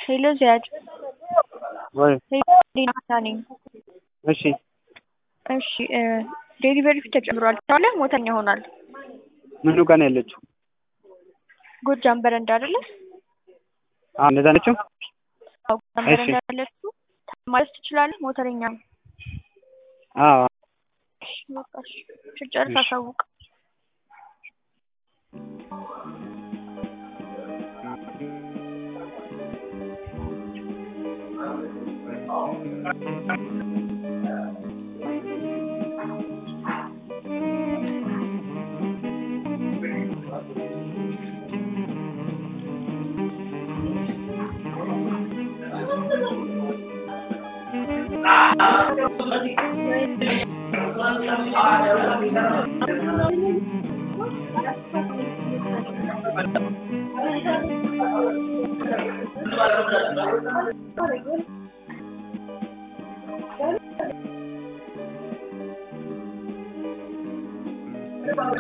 ሄሎ ዚያድ ወይ ዲናታኒ እሺ እሺ ዴሊቨሪ ፊት ተጨምሯል ታለ ሞተኛ ሆናል ምኑ ጋር ነው ያለችው? ጎጃም በረንዳ አይደለ? እንደዛ ነችው። አዎ በረንዳ ያለችው ማለት ትችላለህ። ሞተረኛ አዎ በቃ ጨርሳ አሳውቅ።